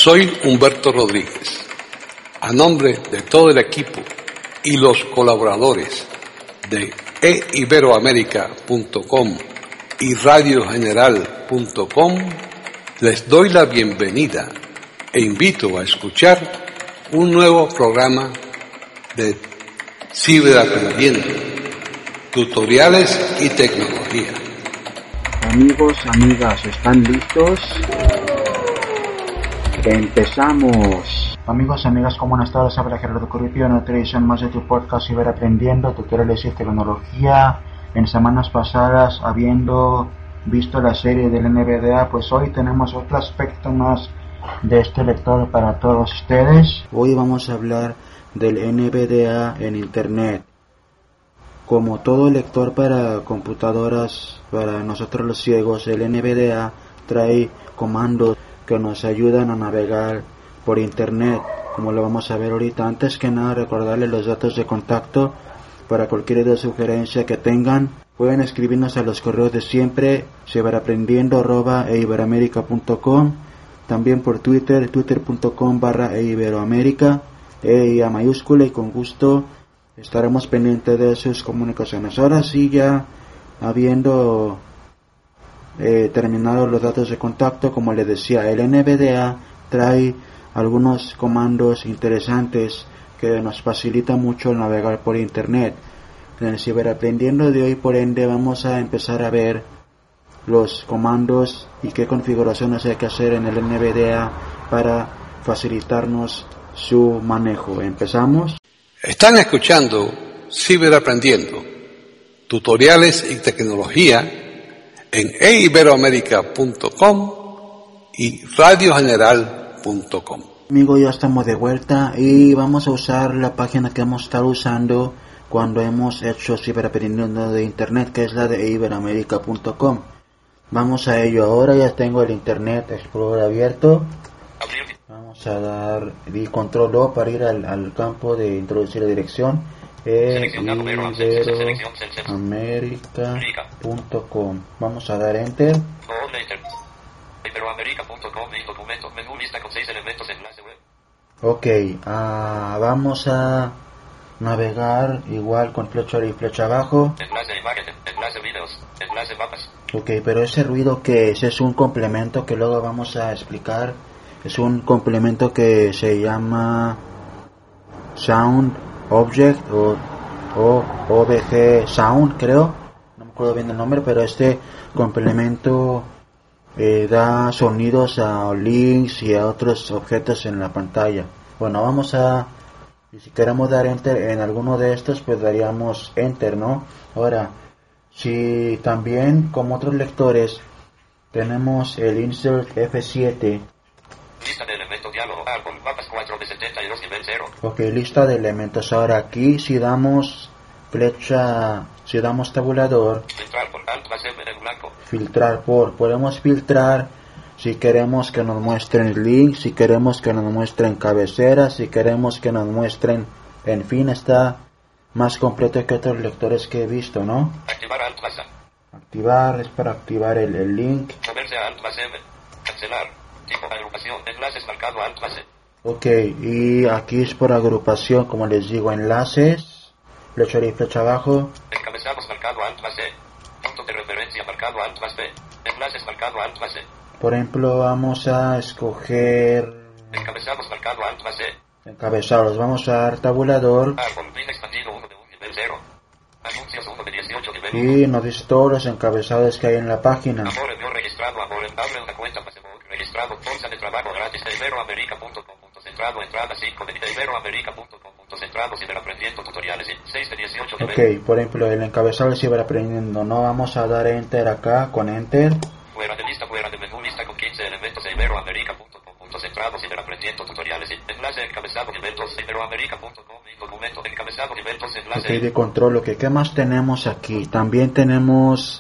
Soy Humberto Rodríguez. A nombre de todo el equipo y los colaboradores de eiberoamerica.com y radiogeneral.com, les doy la bienvenida e invito a escuchar un nuevo programa de Ciberaprendiendo, tutoriales y tecnología. Amigos, amigas, ¿están listos? ¡Empezamos! Amigos, amigas, ¿cómo han estado? Les habla Gerardo Corripio en otra edición más de tu podcast Ciberaprendiendo, tutoriales y tecnología. En semanas pasadas, habiendo visto la serie del NVDA, pues hoy tenemos otro aspecto más de este lector para todos ustedes. Hoy vamos a hablar del NVDA en Internet. Como todo lector para computadoras, para nosotros los ciegos, el NVDA trae comandos que nos ayudan a navegar por Internet, como lo vamos a ver ahorita. Antes que nada, recordarles los datos de contacto para cualquier idea o sugerencia que tengan. Pueden escribirnos a los correos de siempre, ciberaprendiendo@eiberoamerica.com, también por Twitter, twitter.com/eiberoamerica, a mayúscula, y con gusto estaremos pendientes de sus comunicaciones. Ahora sí, ya habiendo terminado los datos de contacto, como les decía, el NVDA trae algunos comandos interesantes que nos facilita mucho el navegar por Internet. En el Ciberaprendiendo de hoy, por ende, vamos a empezar a ver los comandos y qué configuraciones hay que hacer en el NVDA para facilitarnos su manejo. ¿Empezamos? Están escuchando Ciberaprendiendo, tutoriales y tecnología en eiberoamerica.com y radiogeneral.com. Amigos, ya estamos de vuelta y vamos a usar la página que hemos estado usando cuando hemos hecho Ciberaprendiendo de Internet, que es la de eiberoamerica.com. Vamos a ello. Ahora ya tengo el Internet Explorer abierto. Vamos a dar el control O para ir al campo de introducir la dirección. eiberoamerica.com. Vamos a dar Enter. Ok, vamos a navegar igual con flecha arriba y flecha abajo. Enlace imagen, enlace videos, enlace mapas. Ok, pero ese ruido que es un complemento que luego vamos a explicar. Es un complemento que se llama Sound Object o OBG Sound, creo. No me acuerdo bien el nombre, pero este complemento da sonidos a links y a otros objetos en la pantalla. Bueno, vamos a... Y si queremos dar Enter en alguno de estos, pues daríamos Enter, ¿no? Ahora, si también, como otros lectores, tenemos el Insert F7. Lista de elementos, diálogo, árbol, mapas 4 de 72, nivel 0. Ok, lista de elementos. Ahora aquí, si damos flecha, si damos tabulador, Filtrar por Alt más M en blanco. filtrar por, podemos filtrar si queremos que nos muestren links, si queremos que nos muestren cabeceras, si queremos que nos muestren, en fin, está más completo que otros lectores que he visto, ¿no? Activar Alt más A. Activar es para activar el link. Moverse a Alt más M. Cancelar. Tipo agrupación. Enlaces marcado Alt más E. Ok, y aquí es por agrupación, como les digo, enlaces, flecha arriba y flecha abajo. Encabezados marcado Alt más E. Punto de referencia marcado Alt más B. Enlaces marcado Alt más E. Por ejemplo, vamos a escoger Encabezados marcado Alt más E. encabezados. Vamos a dar tabulador Árbol, link expandido 1 de 1 nivel 0. Anuncios 1 de 18 nivel 1. y nos dice todos los encabezados que hay en la página. Amor envió registrado, amor abre una cuenta Facebook registrado, bolsa de trabajo gratis de iberoamerica.com, centrado, entrada 5 de iberoamerica.com, centrado, ciberaprendiendo tutoriales 6 de 18 nivel. Ok, por ejemplo, el encabezado de ciberaprendiendo, no vamos a dar Enter acá, con Enter. Fuera de lista, fuera de menú, lista con 15 elementos de iberoamerica.com, centrado, ciberaprendiendo tutoriales enlace, encabezado, nivel 2 iberoamerica.com, documento, encabezado, nivel 2, enlace. Ok, de control, ok, ¿qué más tenemos aquí? También tenemos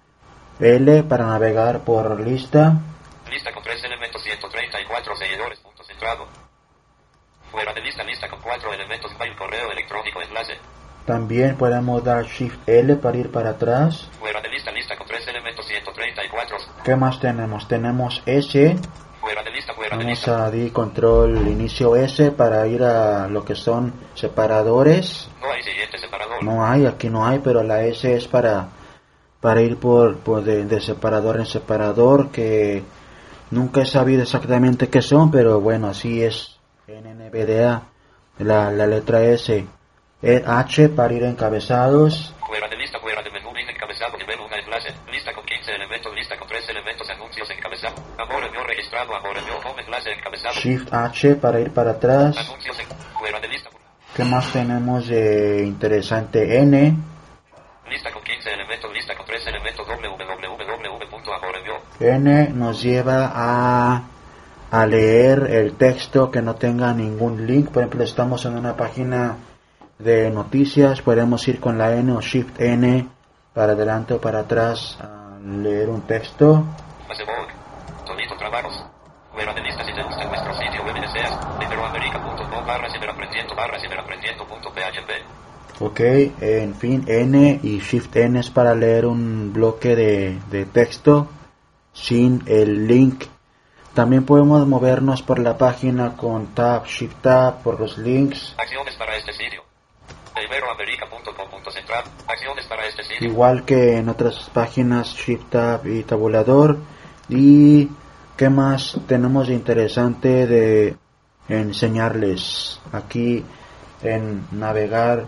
L para navegar por lista. Lista con 3 elementos, 134 seguidores, punto centrado. Fuera de lista, lista con 4 elementos, mail, correo electrónico, enlace. También podemos dar Shift L para ir para atrás. Fuera de lista con 3 elementos, 134. ¿Qué más tenemos? Tenemos S. Fuera de lista, Vamos a di control inicio S para ir a lo que son separadores. No hay siguiente separador. No hay, aquí no hay, pero la S es para ir por de separador en separador, que nunca he sabido exactamente qué son, pero bueno, así es en NVDA. La letra S. H para ir encabezados. Fuera de lista, fuera de menú, link encabezado, nivel 1 enlace. Lista con 15 elementos, lista con 3 elementos, anuncios encabezado. Amor envió registrado, amor envió home enlace encabezado. Shift H para ir para atrás. Anuncios fuera de lista. ¿Qué más tenemos de interesante? N. Lista con 15 elementos, lista con 3 elementos, www.amor envió. N nos lleva a leer el texto que no tenga ningún link. Por ejemplo, estamos en una página de noticias, podemos ir con la N o Shift N para adelante o para atrás a leer un texto. Facebook, Tonito Trabajos. Fuera de lista, si te gusta nuestro sitio web y deseas, iberoamerica.com/ciberaprendiendo/ciberaprendiendo.php. Ok, en fin, N y Shift N es para leer un bloque de texto sin el link. También podemos movernos por la página con Tab, Shift Tab, por los links. Acciones para este sitio. iberoamerica.com.central. Acciones para este sitio. Igual que en otras páginas, Shift Tab y tabulador. ¿Y qué más tenemos de interesante de enseñarles aquí en navegar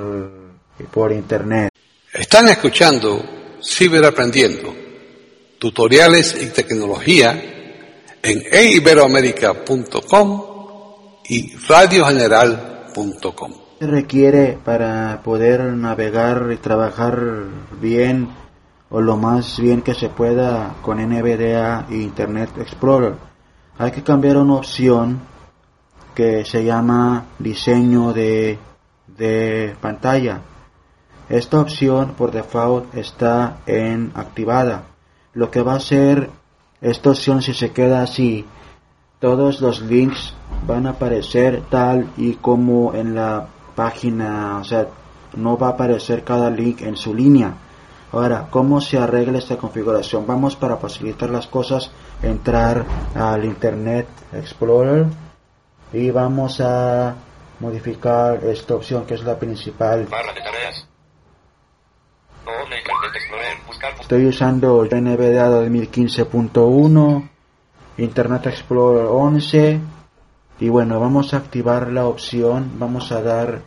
por internet? Están escuchando Ciberaprendiendo, tutoriales y tecnología en iberoamerica.com y radiogeneral.com. Se requiere para poder navegar y trabajar bien o lo más bien que se pueda con NVDA e Internet Explorer. Hay que cambiar una opción que se llama diseño de pantalla. Esta opción por default está en activada. Lo que va a hacer esta opción, si se queda así, todos los links van a aparecer tal y como en la página, o sea, no va a aparecer cada link en su línea. Ahora, ¿cómo se arregla esta configuración? Vamos, para facilitar las cosas, entrar al Internet Explorer y vamos a modificar esta opción que es la principal. Barra de tareas. Internet Explorer. Buscar. Estoy usando NVDA 2015.1, Internet Explorer 11 y bueno, vamos a activar la opción. Vamos a dar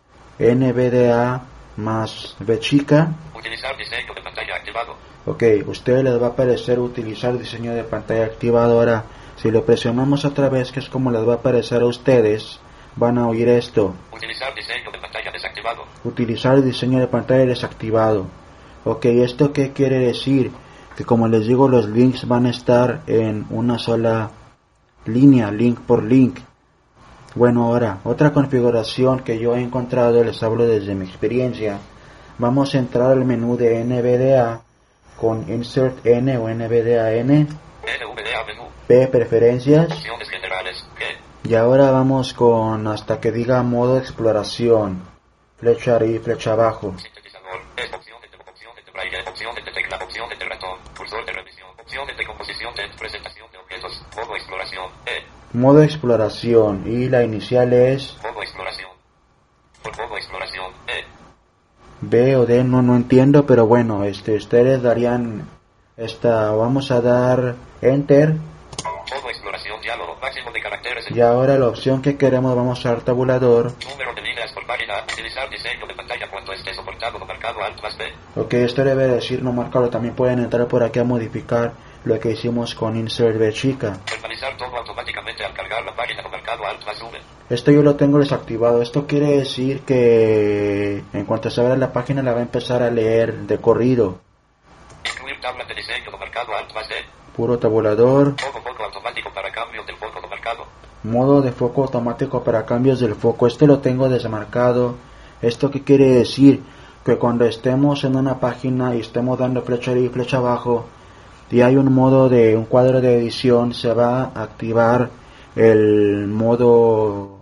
NVDA más B chica. Utilizar diseño de pantalla activado. Ok, usted les va a aparecer utilizar diseño de pantalla activado. Ahora, si lo presionamos otra vez, que es como les va a aparecer a ustedes, van a oír esto. Utilizar diseño de pantalla desactivado. Utilizar diseño de pantalla desactivado. Ok, ¿esto qué quiere decir? Que como les digo, los links van a estar en una sola línea, link por link. Bueno, ahora, otra configuración que yo he encontrado, les hablo desde mi experiencia. Vamos a entrar al menú de NVDA con Insert N o NVDA N. NVDA menú. P, preferencias. Opciones generales. Y ahora vamos con hasta que diga modo exploración. Flecha arriba y flecha abajo. Sintetizador. Opciones de braille. Opciones de tecla. Opciones de ratón. Cursor de revisión. Opciones de composición de presentación de objetos. Modo exploración. Modo exploración. Y la inicial es Modo exploración. Por modo exploración. B o D, no entiendo, pero bueno, ustedes darían esta, vamos a dar Enter. Modo exploración, diálogo, máximo de caracteres. Y ahora la opción que queremos, vamos a dar tabulador. Número de líneas por página, utilizar diseño de pantalla cuando esté soportado o marcado Alt más B. Ok, esto debe decir no marcado. También pueden entrar por aquí a modificar lo que hicimos con Insert B chica. Formalizar todo automáticamente al cargar la página con marcado Alt más V. Esto yo lo tengo desactivado. Esto quiere decir que en cuanto se abra la página la va a empezar a leer de corrido. Incluir tabla de diseño de marcado Alt más D. Puro tabulador. Foco automático para cambios del foco de marcado. Modo de foco automático para cambios del foco. Este lo tengo desmarcado. ¿Esto qué quiere decir? Que cuando estemos en una página y estemos dando flecha arriba y flecha abajo y hay un modo de un cuadro de edición, se va a activar el modo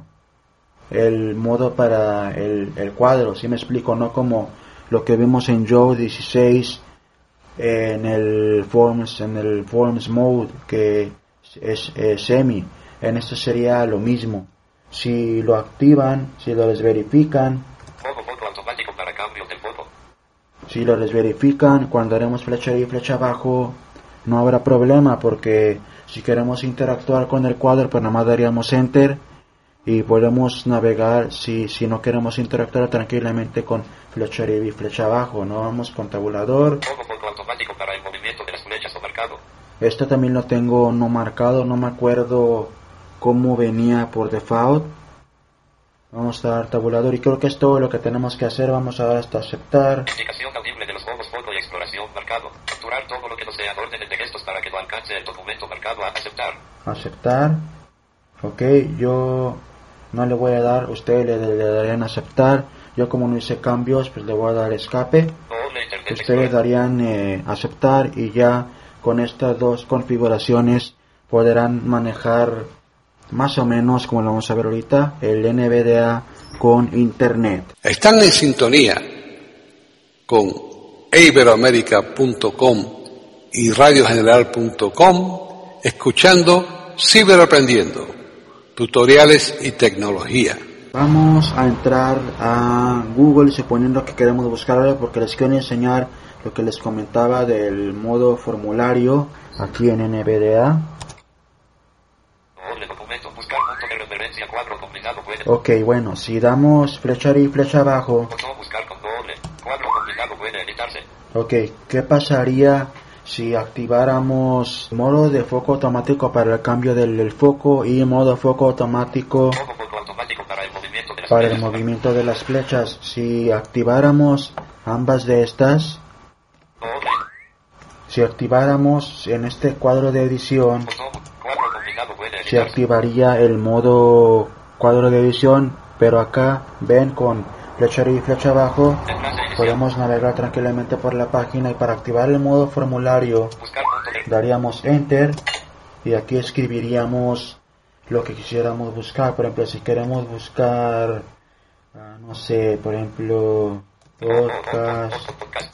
para el cuadro. ¿Sí me explico? No como lo que vimos en Joe 16 en el Forms mode, que es semi. En esto sería lo mismo. Si lo activan, si lo desverifican, Foco automático para cambio del foco. si lo desverifican, cuando haremos flecha arriba y flecha abajo, no habrá problema, porque si queremos interactuar con el cuadro, pues nada más daríamos enter y podemos navegar. Si no queremos interactuar tranquilamente con flecha arriba y flecha abajo, no vamos con tabulador. Foco automático para el movimiento de las flechas o marcado. Esto también lo tengo no marcado, no me acuerdo cómo venía por default. Vamos a dar tabulador y creo que es todo lo que tenemos que hacer. Vamos a dar hasta aceptar. Indicación audible de los juegos foco y exploración marcado. Capturar todo lo que no sea órdenes de gestos para que lo alcance el documento marcado a aceptar. Aceptar. Ok, yo no le voy a dar, ustedes le darían aceptar. Yo como no hice cambios, pues le voy a dar escape. Ustedes darían aceptar y ya con estas dos configuraciones podrán manejar más o menos, como lo vamos a ver ahorita, el NVDA con internet. Están en sintonía con iberoamerica.com y radiogeneral.com, escuchando Ciberaprendiendo, tutoriales y tecnología. Vamos a entrar a Google suponiendo que queremos buscar algo, porque les quiero enseñar lo que les comentaba del modo formulario aquí en NVDA. Ok, bueno, si damos flecha arriba y flecha abajo. Ok, ¿qué pasaría si activáramos modo de foco automático para el cambio del foco y modo foco automático para el movimiento de las flechas? Si activáramos ambas de estas, si activáramos en este cuadro de edición, se activaría el modo cuadro de edición, pero acá ven con flecha arriba y flecha abajo podemos navegar tranquilamente por la página, y para activar el modo formulario daríamos enter y aquí escribiríamos lo que quisiéramos buscar. Por ejemplo, si queremos buscar no sé, por ejemplo, podcast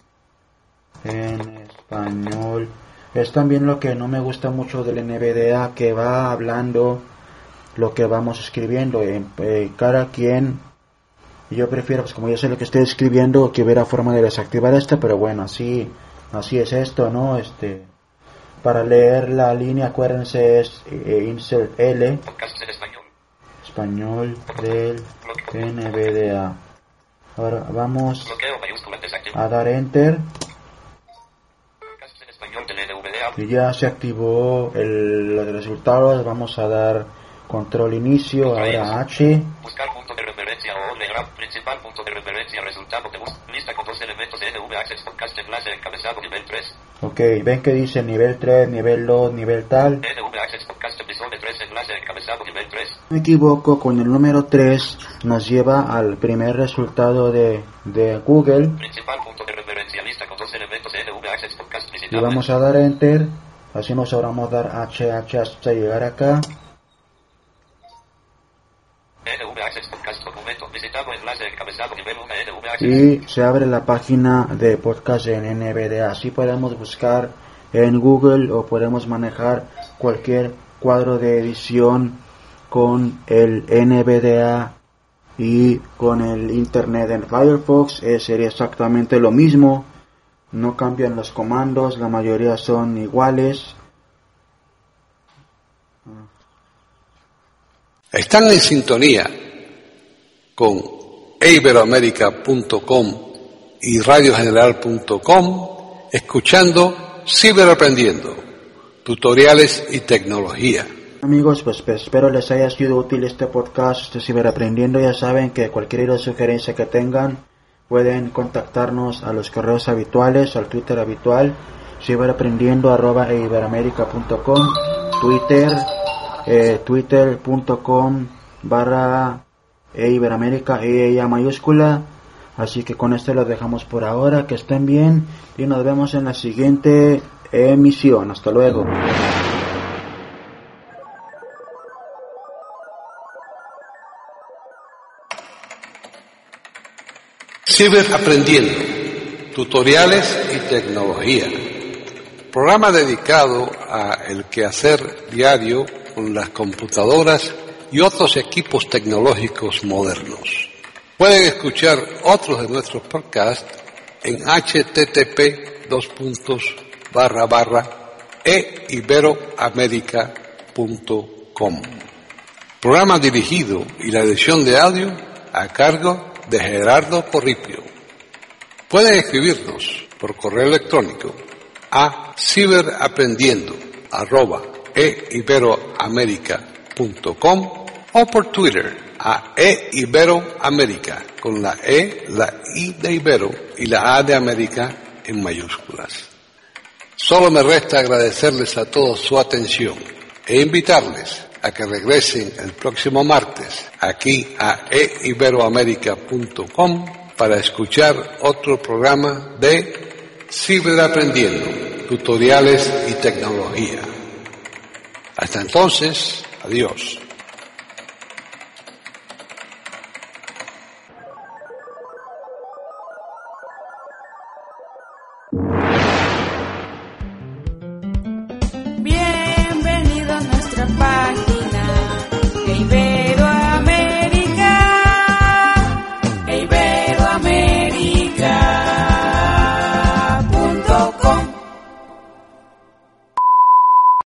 en español. Es también lo que no me gusta mucho del NVDA, que va hablando lo que vamos escribiendo. Cada quien, yo prefiero, pues como yo sé lo que estoy escribiendo, que hubiera forma de desactivar esto, pero bueno, así es esto, ¿no? Para leer la línea, acuérdense, es insert L, español del NVDA. Ahora vamos a dar enter. Y ya se activó los resultados. Vamos a dar control inicio, ahora H. Buscar punto de referencia o principal punto de referencia, resultado de lista con dos elementos de NV Access Podcast enlace encabezado nivel 3. Ok, ven que dice nivel 3, nivel 2, nivel tal. NV Access Podcast episodio 3 enlace encabezado nivel 3. Me equivoco, con el número 3 nos lleva al primer resultado de Google. Principal punto de referencia, lista con dos elementos de NV Access Podcast. Y vamos a dar enter. Así nos vamos a dar H hasta llegar acá. Y se abre la página de podcast en NVDA. Así podemos buscar en Google o podemos manejar cualquier cuadro de edición con el NVDA y con el internet. En Firefox sería exactamente lo mismo. No cambian los comandos, la mayoría son iguales. Están en sintonía con iberoamerica.com y radiogeneral.com, escuchando Ciberaprendiendo, tutoriales y tecnología. Amigos, pues espero les haya sido útil este podcast de Ciberaprendiendo. Ya saben que cualquier sugerencia que tengan pueden contactarnos a los correos habituales, al Twitter habitual, ciberaprendiendo@iberoamerica.com, Twitter, twitter.com/iberoamerica, EIA mayúscula. Así que con esto lo dejamos por ahora. Que estén bien y nos vemos en la siguiente emisión. Hasta luego. Ciberaprendiendo, tutoriales y tecnología. programa dedicado a el quehacer diario con las computadoras y otros equipos tecnológicos modernos. Pueden escuchar otros de nuestros podcasts en http://eiberoamerica.com. Programa dirigido y la edición de audio a cargo de Gerardo Corripio. Pueden escribirnos por correo electrónico a ciberaprendiendo@eiberoamerica.com o por Twitter a eiberoamerica con la E, la I de Ibero y la A de América en mayúsculas. Solo me resta agradecerles a todos su atención e invitarles a que regresen el próximo martes aquí a eiberoamerica.com para escuchar otro programa de Ciberaprendiendo, tutoriales y tecnología. Hasta entonces, adiós.